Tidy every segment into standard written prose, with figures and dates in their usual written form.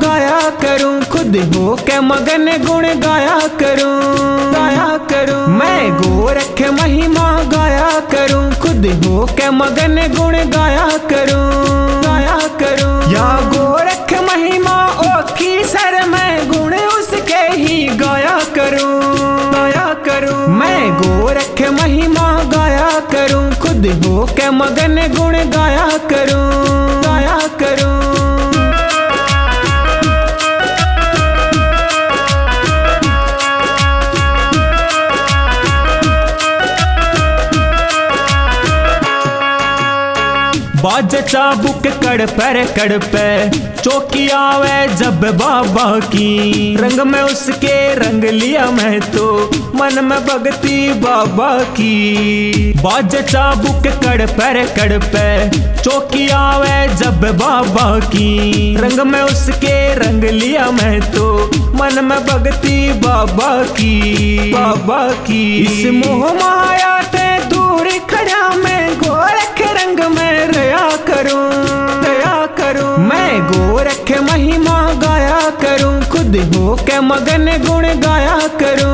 गाया करूं, खुद हो के मगन गुण गाया करूं। मैं गोरख महिमा गाया करूं, खुद हो के मगन गुण गाया करूं। या गोरख महिमा ओखी सर, मैं गुण उसके ही गाया करूं। मैं गोरख महिमा गाया करूं, खुद हो के मगन गुण गाया करूं। बाज चाबुक कड़ पे चौकी आवे जब बाबा की, रंग में उसके रंग लिया मैं तो मन में भगती बाबा की। बाज चाबुक कड़ पे चौकी आवे जब बाबा की, रंग में उसके रंग लिया मैं तो मन में भगती बाबा की। इस मोह माया ते दूर खड़ा मैं गोरख रंग में रया करूं। मैं गोरख महिमा गाया करूं, खुद हो के मगन गुण गाया करूं।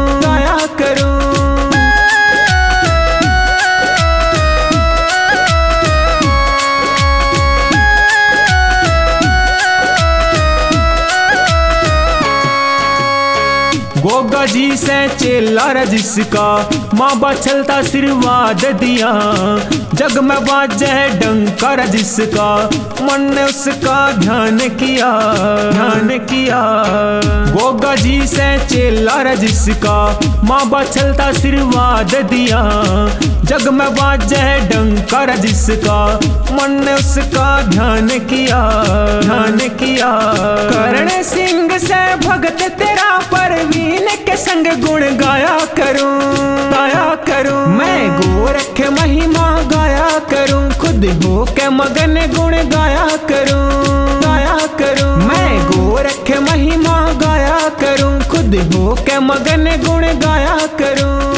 गोगा जी से चेला जिसका माँ बछलता आशीर्वाद दिया, जग में बाजे डंकर जिसका मन ने उसका ध्यान किया। गोगा जी से चेला जिसका माँ बछलता आशीर्वाद दिया, जग में बाजे डंकर जिसका मन ने उसका ध्यान किया। कर्ण सिंह से भगत तेरा परवीन के संग गुण गाया करूं। मैं गोरख महिमा गाया करूं, खुद हो के मगन गुण गाया करूं। मैं गोरख महिमा गाया करूं, खुद हो के मगन गुण गाया करूं।